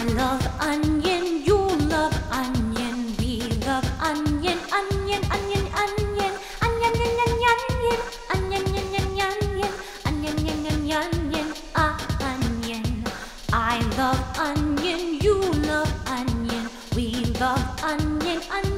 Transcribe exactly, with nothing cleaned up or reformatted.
love onion, you love onion, we love onion, onion, onion, onion, onion, onion, onion, onion, onion, onion, onion, onion, onion. I love onion, you love onion, we love onion, onion.